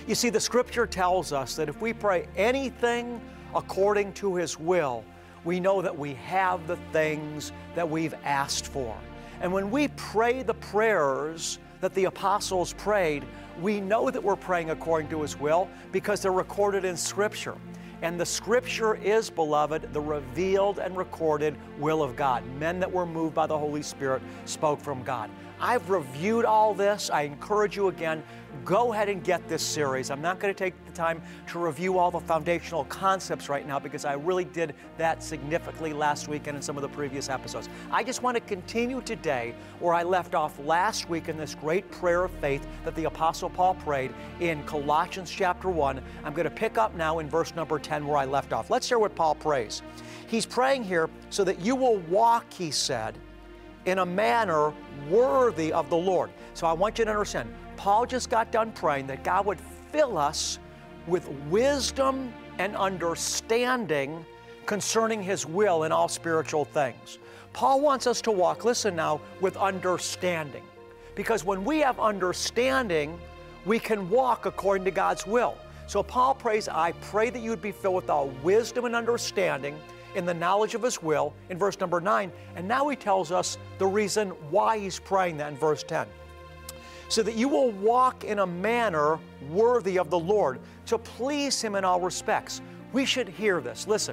You see, the Scripture tells us that if we pray anything according to His will, we know that we have the things that we've asked for. And when we pray the prayers that the apostles prayed, we know that we're praying according to His will because they're recorded in Scripture. And the Scripture is, beloved, the revealed and recorded will of God. Men that were moved by the Holy Spirit spoke from God. I've reviewed all this. I encourage you again, go ahead and get this series. I'm not going to take the time to review all the foundational concepts right now because I really did that significantly last week and in some of the previous episodes. I just want to continue today where I left off last week in this great prayer of faith that the Apostle Paul prayed in Colossians chapter 1. I'm going to pick up now in verse number 10 where I left off. Let's hear what Paul prays. He's praying here so that you will walk, he said, in a manner worthy of the Lord. So I want you to understand, Paul just got done praying that God would fill us with wisdom and understanding concerning His will in all spiritual things. Paul wants us to walk, listen now, with understanding. Because when we have understanding, we can walk according to God's will. So Paul prays, I pray that you would be filled with all wisdom and understanding in the knowledge of His will, in verse number 9. And now he tells us the reason why he's praying that in verse 10. So that you will walk in a manner worthy of the Lord, to please Him in all respects. We should hear this. Listen,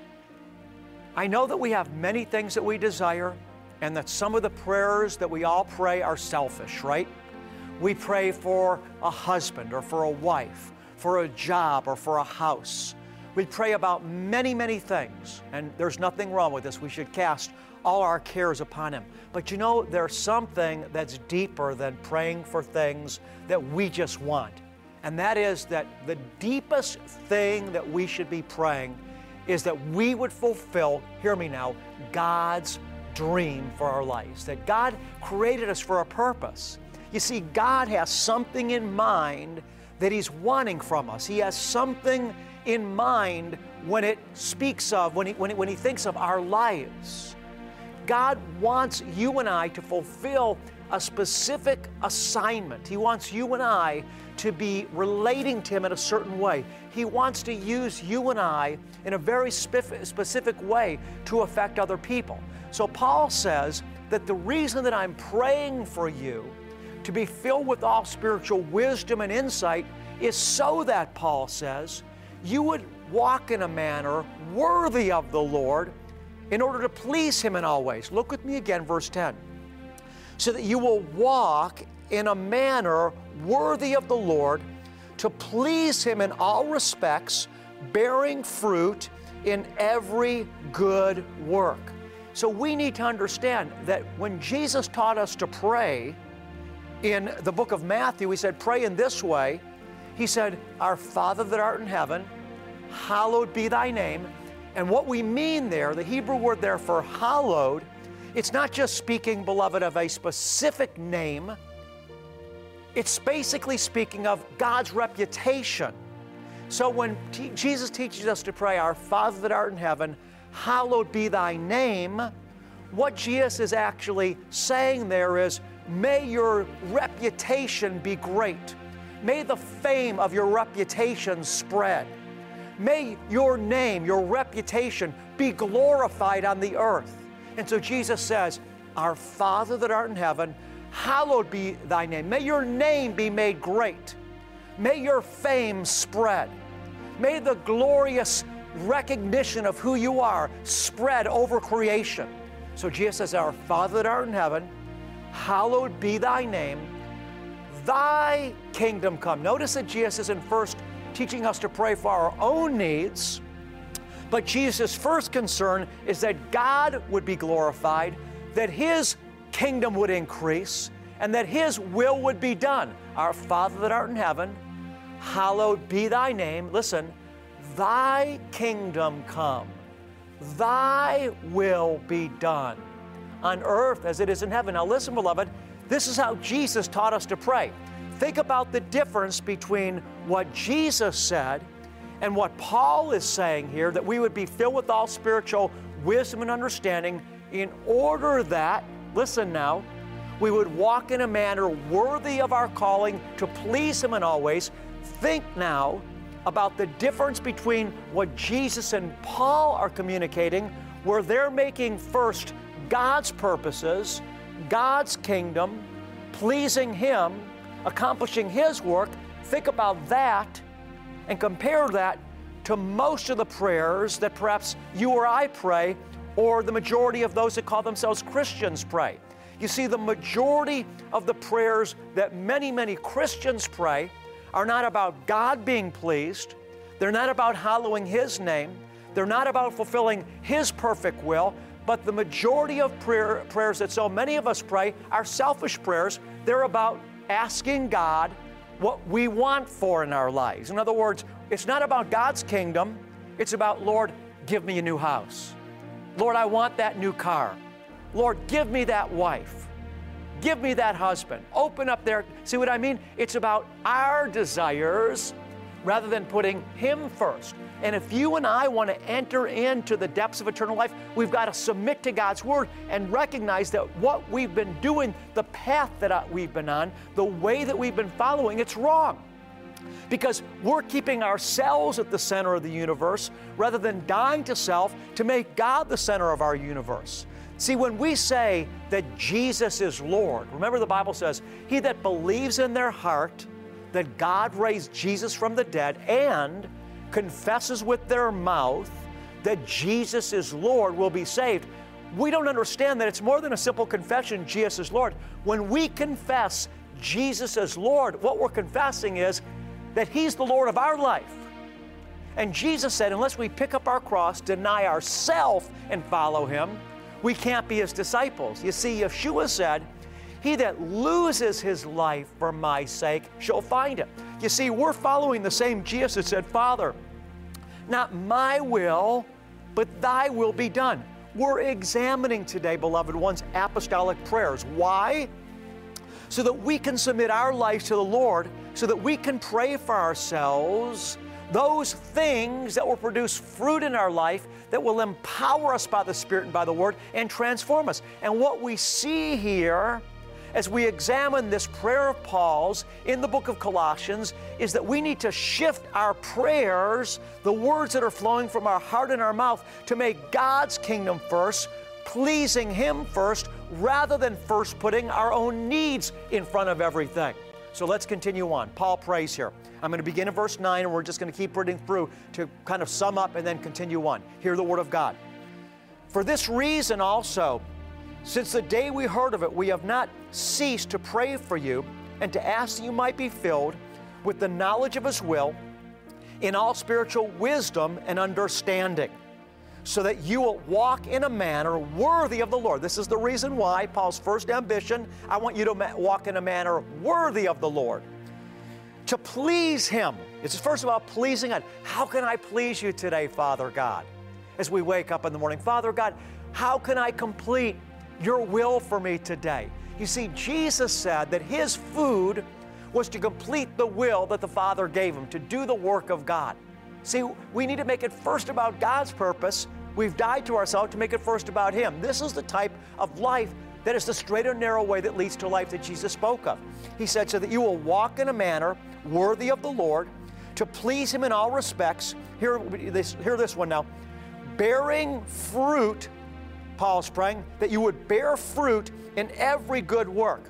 I know that we have many things that we desire, and that some of the prayers that we all pray are selfish, right? We pray for a husband or for a wife, for a job or for a house. We pray about many, many things, and there's nothing wrong with this. We should cast all our cares upon Him. But you know, there's something that's deeper than praying for things that we just want. And that is that the deepest thing that we should be praying is that we would fulfill, hear me now, God's dream for our lives. That God created us for a purpose. You see, God has something in mind that He's wanting from us. He has something in mind when it speaks of, when he thinks of our lives. God wants you and I to fulfill a specific assignment. He wants you and I to be relating to Him in a certain way. He wants to use you and I in a very specific way to affect other people. So Paul says that the reason that I'm praying for you to be filled with all spiritual wisdom and insight is so that, Paul says, you would walk in a manner worthy of the Lord in order to please Him in all ways. Look with me again, verse 10. So that you will walk in a manner worthy of the Lord to please Him in all respects, bearing fruit in every good work. So we need to understand that when Jesus taught us to pray in the book of Matthew, He said, pray in this way. He said, Our Father that art in heaven, hallowed be Thy name. And what we mean there, the Hebrew word there for hallowed, it's not just speaking, beloved, of a specific name. It's basically speaking of God's reputation. So when Jesus teaches us to pray, Our Father that art in heaven, hallowed be Thy name, what Jesus is actually saying there is, may your reputation be great. May the fame of your reputation spread. May your name, your reputation be glorified on the earth. And so Jesus says, Our Father that art in heaven, hallowed be Thy name. May your name be made great. May your fame spread. May the glorious recognition of who you are spread over creation. So Jesus says, Our Father that art in heaven, hallowed be Thy name. Thy kingdom come. Notice that Jesus isn't first teaching us to pray for our own needs, but Jesus' first concern is that God would be glorified, that His kingdom would increase, and that His will would be done. Our Father that art in heaven, hallowed be Thy name. Listen, Thy kingdom come. Thy will be done on earth as it is in heaven. Now listen, beloved, this is how Jesus taught us to pray. Think about the difference between what Jesus said and what Paul is saying here, that we would be filled with all spiritual wisdom and understanding in order that, listen now, we would walk in a manner worthy of our calling to please Him in all ways. Think now about the difference between what Jesus and Paul are communicating, where they're making first God's purposes, God's kingdom, pleasing Him, accomplishing His work. Think about that and compare that to most of the prayers that perhaps you or I pray, or the majority of those that call themselves Christians pray. You see, the majority of the prayers that many Christians pray are not about God being pleased. They're not about hallowing His name. They're not about fulfilling His perfect will. But the majority of prayers that so many of us pray are selfish prayers. They're about asking God what we want for in our lives. In other words, it's not about God's kingdom. It's about, Lord, give me a new house. Lord, I want that new car. Lord, give me that wife. Give me that husband. Open up there. See what I mean? It's about our desires rather than putting Him first. And if you and I want to enter into the depths of eternal life, we've got to submit to God's Word and recognize that what we've been doing, the path that we've been on, the way that we've been following, it's wrong. Because we're keeping ourselves at the center of the universe rather than dying to self to make God the center of our universe. See, when we say that Jesus is Lord, remember the Bible says, he that believes in their heart that God raised Jesus from the dead and confesses with their mouth that Jesus is Lord will be saved. We don't understand that it's more than a simple confession, Jesus is Lord. When we confess Jesus as Lord, what we're confessing is that He's the Lord of our life. And Jesus said, unless we pick up our cross, deny ourselves, and follow Him, we can't be His disciples. You see, Yeshua said, he that loses his life for my sake shall find it. You see, we're following the same Jesus that said, Father, not my will, but thy will be done. We're examining today, beloved ones, apostolic prayers. Why? So that we can submit our lives to the Lord, so that we can pray for ourselves those things that will produce fruit in our life, that will empower us by the Spirit and by the Word and transform us. And what we see here as we examine this prayer of Paul's in the book of Colossians is that we need to shift our prayers, the words that are flowing from our heart and our mouth, to make God's kingdom first, pleasing Him first, rather than first putting our own needs in front of everything. So let's continue on. Paul prays here. I'm going to begin in verse 9, and we're just going to keep reading through to kind of sum up and then continue on. Hear the Word of God. For this reason also, since the day we heard of it, we have not ceased to pray for you and to ask that you might be filled with the knowledge of His will in all spiritual wisdom and understanding, so that you will walk in a manner worthy of the Lord. This is the reason why Paul's first ambition, I want you to walk in a manner worthy of the Lord, to please Him. It's first about pleasing God. How can I please you today, Father God? As we wake up in the morning, Father God, how can I complete your will for me today? You see, Jesus said that His food was to complete the will that the Father gave Him, to do the work of God. See, we need to make it first about God's purpose. We've died to ourselves to make it first about Him. This is the type of life that is the straight and narrow way that leads to life that Jesus spoke of. He said, so that you will walk in a manner worthy of the Lord, to please Him in all respects. Hear this one now. Bearing fruit, Paul's praying, that you would bear fruit in every good work.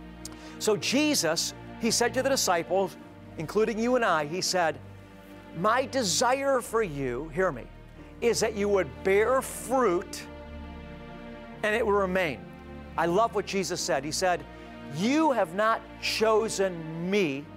So Jesus, He said to the disciples, including you and I, He said, my desire for you, hear me, is that you would bear fruit and it will remain. I love what Jesus said. He said, you have not chosen me,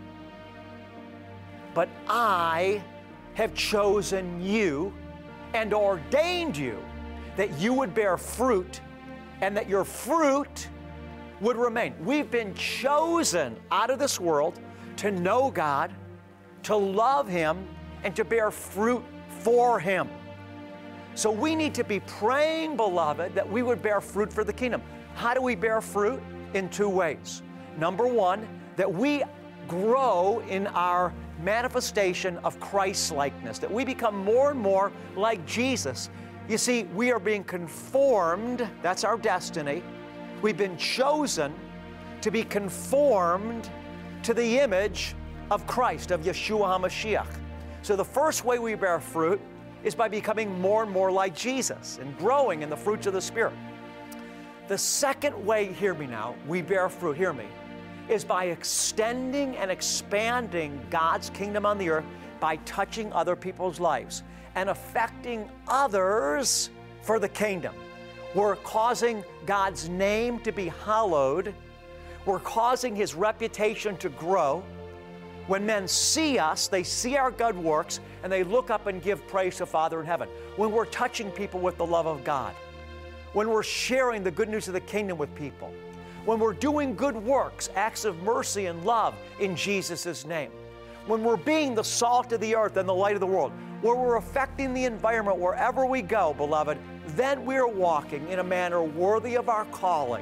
but I have chosen you and ordained you that you would bear fruit and that your fruit would remain. We've been chosen out of this world to know God, to love Him, and to bear fruit for Him. So we need to be praying, beloved, that we would bear fruit for the kingdom. How do we bear fruit? In two ways. Number one, that we grow in our manifestation of Christ-likeness, that we become more and more like Jesus. You see, we are being conformed, that's our destiny. We've been chosen to be conformed to the image of Christ, of Yeshua HaMashiach. So the first way we bear fruit is by becoming more and more like Jesus and growing in the fruits of the Spirit. The second way, hear me now, we bear fruit, hear me, is by extending and expanding God's kingdom on the earth by touching other people's lives and affecting others for the kingdom. We're causing God's name to be hallowed. We're causing His reputation to grow. When men see us, they see our good works, and they look up and give praise to Father in heaven. When we're touching people with the love of God, when we're sharing the good news of the kingdom with people, when we're doing good works, acts of mercy and love in Jesus' name, when we're being the salt of the earth and the light of the world, where we're affecting the environment wherever we go, beloved, then we're walking in a manner worthy of our calling,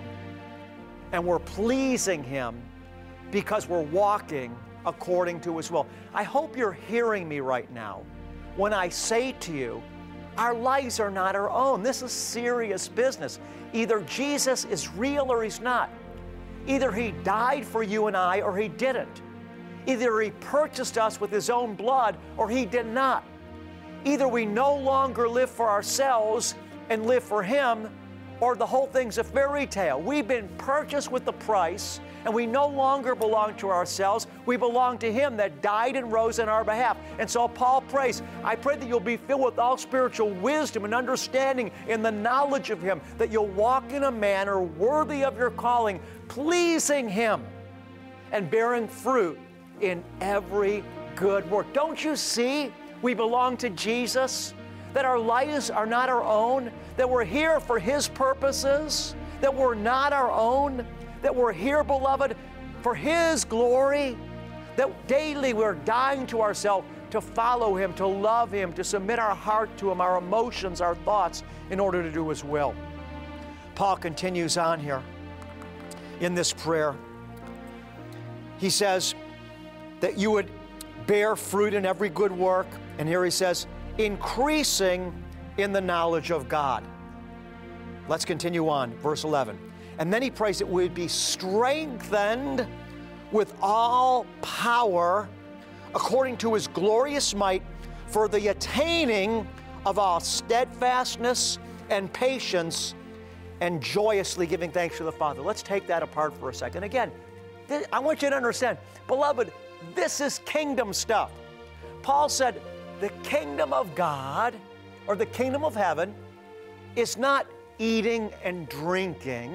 and we're pleasing Him because we're walking according to His will. I hope you're hearing me right now when I say to you, our lives are not our own. This is serious business. Either Jesus is real or He's not. Either He died for you and I or He didn't. Either He purchased us with His own blood or He did not. Either we no longer live for ourselves and live for Him, or the whole thing's a fairy tale. We've been purchased with the price, and we no longer belong to ourselves. We belong to Him that died and rose on our behalf. And so Paul prays, I pray that you'll be filled with all spiritual wisdom and understanding in the knowledge of Him, that you'll walk in a manner worthy of your calling, pleasing Him and bearing fruit in every good work. Don't you see we belong to Jesus? That our lives are not our own, that we're here for His purposes, that we're not our own, that we're here, beloved, for His glory, that daily we're dying to ourselves to follow Him, to love Him, to submit our heart to Him, our emotions, our thoughts, in order to do His will. Paul continues on here in this prayer. He says that you would bear fruit in every good work, and here he says, increasing in the knowledge of God. Let's continue on, verse 11. And then he prays that we would be strengthened with all power according to His glorious might for the attaining of all steadfastness and patience and joyously giving thanks to the Father. Let's take that apart for a second. Again, I want you to understand, beloved, this is kingdom stuff. Paul said, the kingdom of God, or the kingdom of heaven, is not eating and drinking,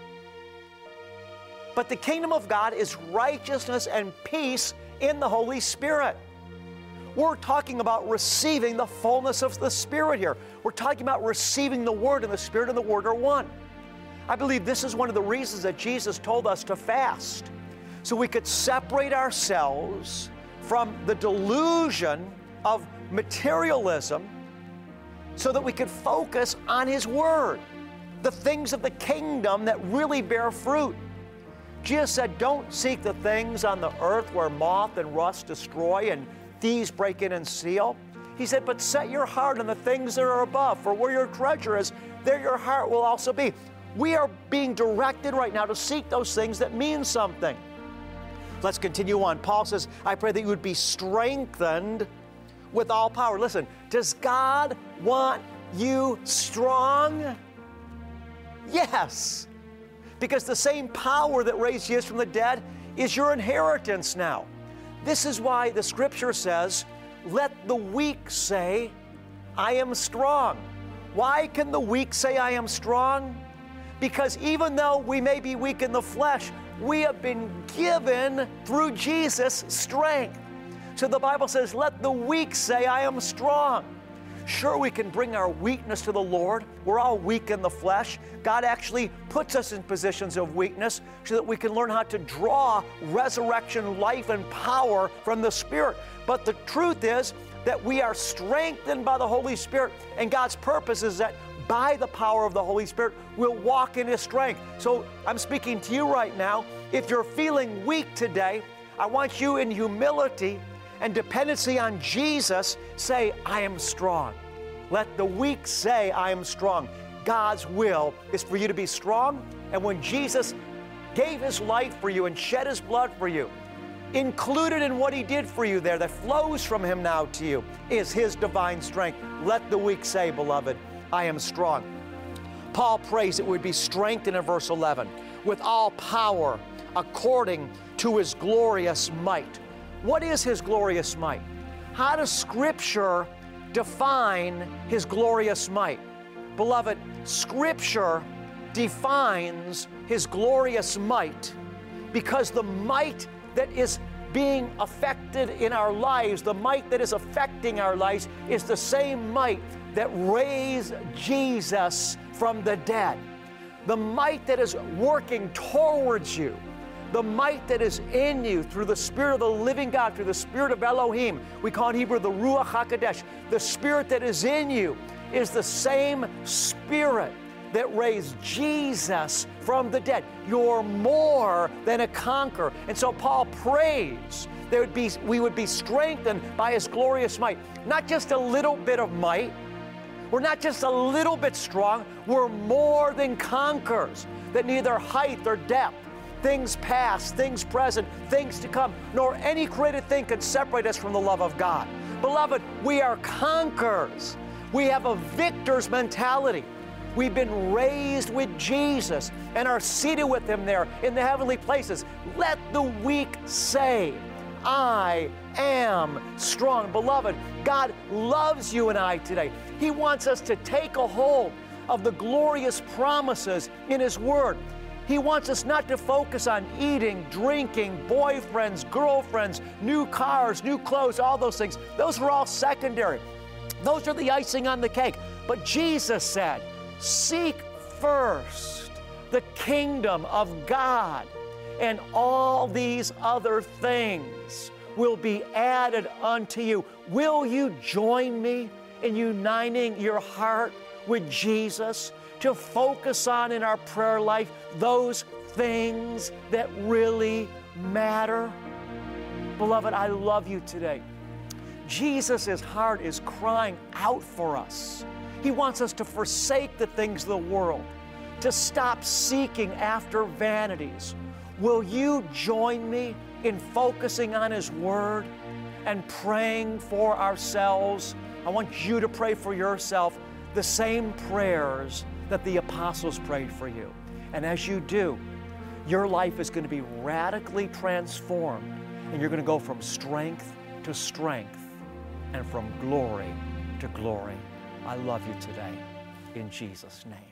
but the kingdom of God is righteousness and peace in the Holy Spirit. We're talking about receiving the fullness of the Spirit here. We're talking about receiving the Word, and the Spirit and the Word are one. I believe this is one of the reasons that Jesus told us to fast, so we could separate ourselves from the delusion of materialism, so that we could focus on His Word, the things of the kingdom that really bear fruit. Jesus said, don't seek the things on the earth where moth and rust destroy and thieves break in and steal. He said, but set your heart on the things that are above, for where your treasure is, there your heart will also be. We are being directed right now to seek those things that mean something. Let's continue on. Paul says, I pray that you would be strengthened with all power. Listen, does God want you strong? Yes, because the same power that raised Jesus from the dead is your inheritance now. This is why the Scripture says, let the weak say, I am strong. Why can the weak say, I am strong? Because even though we may be weak in the flesh, we have been given through Jesus strength. So the Bible says, let the weak say, I am strong. Sure, we can bring our weakness to the Lord. We're all weak in the flesh. God actually puts us in positions of weakness so that we can learn how to draw resurrection, life, and power from the Spirit. But the truth is that we are strengthened by the Holy Spirit, and God's purpose is that by the power of the Holy Spirit, we'll walk in His strength. So I'm speaking to you right now. If you're feeling weak today, I want you in humility and dependency on Jesus, say, I am strong. Let the weak say, I am strong. God's will is for you to be strong, and when Jesus gave His life for you and shed His blood for you, included in what He did for you there, that flows from Him now to you, is His divine strength. Let the weak say, beloved, I am strong. Paul prays that we'd be strengthened in verse 11 with all power according to His glorious might. What is His glorious might? How does Scripture define His glorious might? Beloved, Scripture defines His glorious might because the might that is being affected in our lives, the might that is affecting our lives, is the same might that raised Jesus from the dead. The might that is working towards you, the might that is in you through the Spirit of the living God, through the Spirit of Elohim. We call in Hebrew the Ruach HaKodesh. The Spirit that is in you is the same Spirit that raised Jesus from the dead. You're more than a conqueror. And so Paul prays that we would be strengthened by His glorious might. Not just a little bit of might. We're not just a little bit strong. We're more than conquerors. That neither height or depth, things past, things present, things to come, nor any created thing can separate us from the love of God. Beloved, we are conquerors. We have a victor's mentality. We've been raised with Jesus and are seated with Him there in the heavenly places. Let the weak say, I am strong. Beloved, God loves you and I today. He wants us to take a hold of the glorious promises in His Word. He wants us not to focus on eating, drinking, boyfriends, girlfriends, new cars, new clothes, all those things. Those are all secondary. Those are the icing on the cake. But Jesus said, seek first the kingdom of God, and all these other things will be added unto you. Will you join me in uniting your heart with Jesus to focus on in our prayer life those things that really matter? Beloved, I love you today. Jesus' heart is crying out for us. He wants us to forsake the things of the world, to stop seeking after vanities. Will you join me in focusing on His Word and praying for ourselves? I want you to pray for yourself the same prayers that the apostles prayed for you. And as you do, your life is going to be radically transformed, and you're going to go from strength to strength and from glory to glory. I love you today, in Jesus' name.